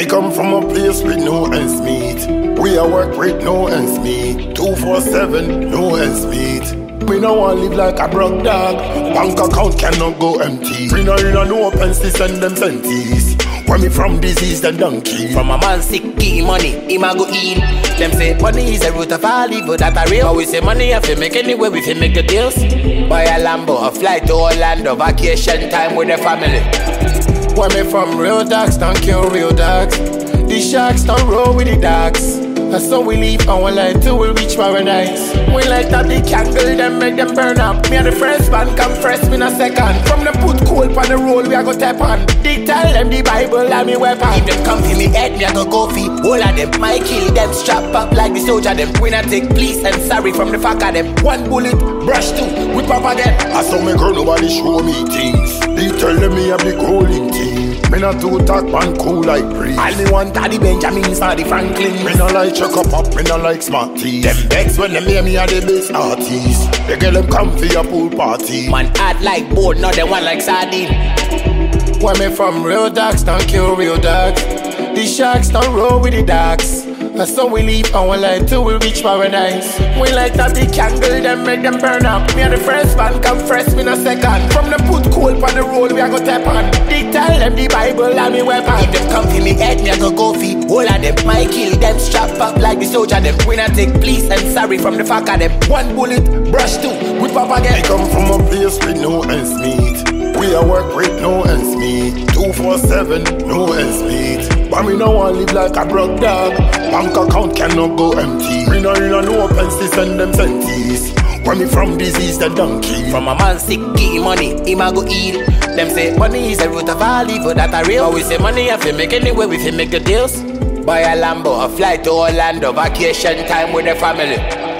Me come from a place with no ends meet. We a work with no ends meet. 247, no ends meet. Me no want live like a broke dog. Bank account cannot go empty. Me no in no pence to send them centis. Where me from disease the donkey. From a man sick, give money, him a go in. Them say money is the root of all evil, that a real. But we say money if you make anyway, we fi make the deals. Buy a Lambo, a flight to Orlando, vacation time with the family. Where me from, real dogs don't kill real dogs. The sharks don't roll with the dogs. That's how we live our life till we reach paradise. We light up the candle, them make them burn up. Me and the first man come first, me no second. From the put coal on the roll, we a go tap on. They tell them the Bible and me weapon. If them come for me head, me a go feet. All of them might kill them, strap up like the soldier. Them we not take please and sorry from the fuck of them. One bullet, brush two, whip up again. I saw me girl, nobody show me things. They tell them me have the cooling team. Me not too talk man cool like breeze. All me want are the Benjamins or the Franklins. Me not like chuck up, me not like smart teas. Them begs when them hear me are the best artists. They get them come for your pool party. Man act like board, not them one like sardine. Where me from, real dogs don't kill real dogs. The sharks don't roll with the dogs. That's how we live our life till we reach paradise. We light up the candle, them make them burn up. Me and the first man come first, me no second. From the put coal on the roll, we a go tap on. They tell them the Bible and me weapon. If them come for me head, me a go feet. All of them might kill them, strap up like the soldier. Them we not take please and sorry from the fuck of them. One bullet, brush two, whip up again. I come from a place with no ends meet. We a work with no ends meet. 247, no ends meet. But me no want live like a broke dog. Bank account cannot go empty. Me no in no pence to send them centis. Where me from disease the donkey. From a man sick, give money, him a go eat. Them say money is the root of all evil, that a real. But we say money if you make anyway, we fi make the deals. Buy a Lambo, a flight to Orlando, vacation time with the family.